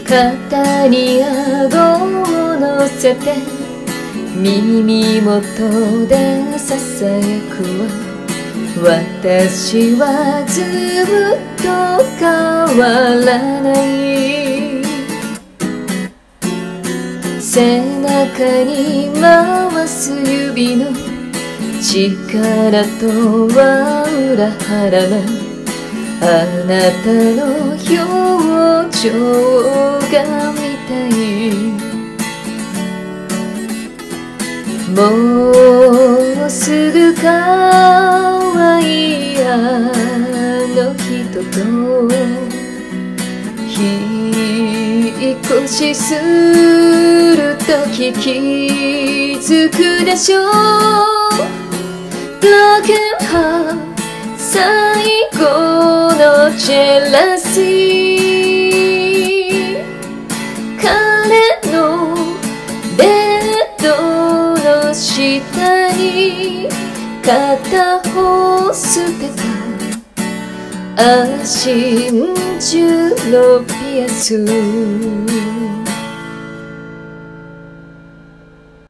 肩に顎を乗せて耳元でささやくわ。私はずっと変わらない。背中に回す指の力とは裏腹なあなたの表情が見たい。もうすぐ可愛いあの人と引っ越しするとき気づくでしょう。Broken heart 最後のジェラシー。彼のベッドの下に片方捨てた真珠のピアス。